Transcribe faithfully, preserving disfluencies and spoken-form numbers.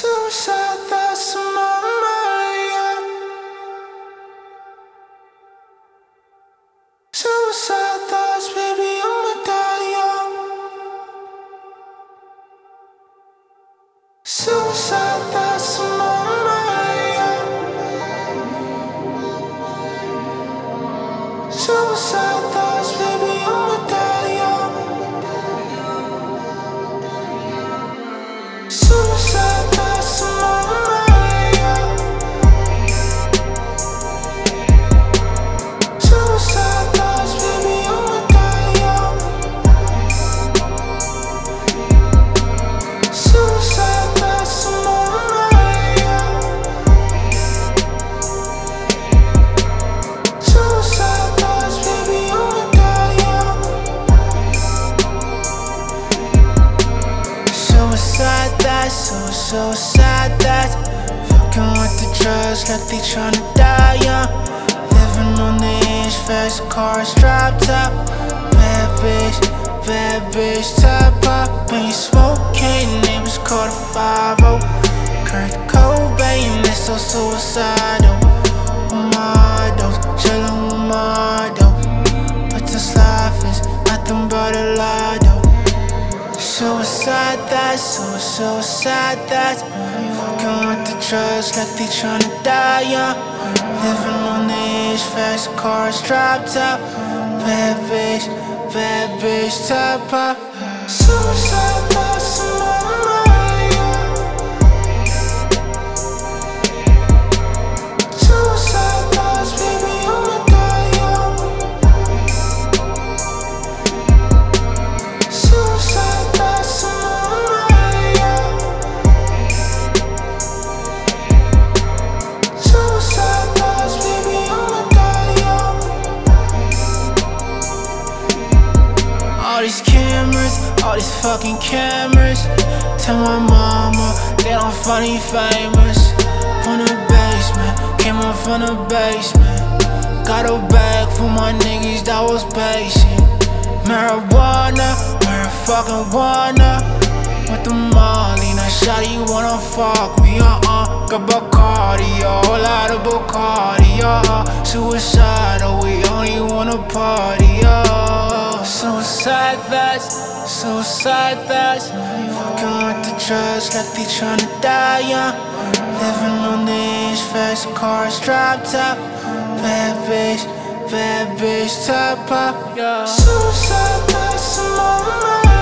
Suicide thoughts on my mind, yeah. Suicide thoughts, baby, I'ma die young. Suicide thoughts on my mind, yeah. Suicide thoughts, baby, I'ma die young. Suicide thoughts on my mind, yeah. Suicide thoughts, baby, I'ma die young. Suicide thoughts on my mind, yeah. Suicide thoughts, baby, I'ma die young. Suicide thoughts, so suicide thoughts. Fucking with the drugs like they tryna die young. Living on the edge, fast cars, drop top. Bad bitch, bad bitch, top up. When you smoking, neighbors call the five oh. Kurt Cobain, that's so suicidal. With my dose, chillin' with my dope. But this life is nothing but a lie, though. Suicide thoughts, so suicide thoughts. Fucking with the drugs like they tryna die young. Living on the edge, fast cars, drop top. Bad bitch, bad bitch, top up. Suicide thoughts on my mind, yeah. Suicide thoughts, baby, I'ma die young. Suicide thoughts on my mind, yeah. Suicide thoughts, baby, I'ma die young. All these cameras, all these fucking cameras. Tell my mama that I'm funny famous. From the basement, came up from the basement. Got a bag for my niggas that was patient. Marijuana, motherfucking wanna. With the molly, now shawty wanna fuck me, uh-uh. Got Bacardi, a whole lot of Bacardi, uh-uh. Suicidal, we only wanna party, uh. Suicide thoughts, suicide thoughts. Fucking with the drugs like they tryna die young. Living on the edge, fast cars, drop top. Bad bitch, bad bitch, top up, yeah. Suicide thoughts on my mind.